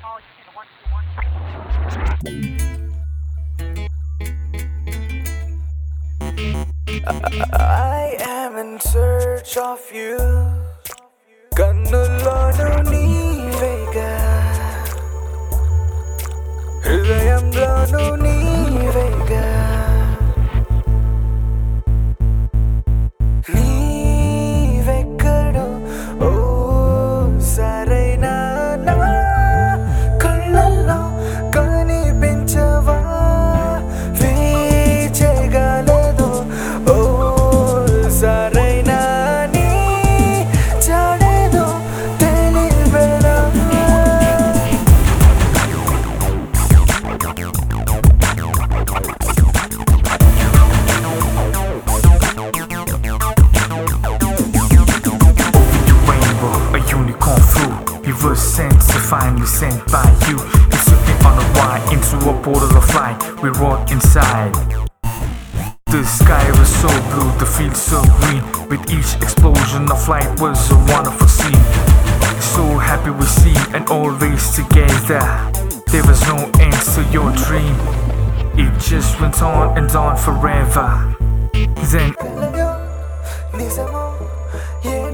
I am in search of you. కన్నుల్లోనూ నీవేగా, హృదయంలోనూ నీవేగా. నీవెక్కడో ఓ సరైన నా కళ్ళల్లో కనిపించవా, వీచగలదు ఓ సరైన నీ జాడేదో తెలియబెరా. A unicorn flew. He was sent, divinely sent by you. He took me on a ride into a portal of light. We walked inside. The sky was so blue, the field so green. With each explosion of light was a wonderful scene. So happy we see and always together. There was no end to your dream. It just went on and on forever. Then కలయో నిజమో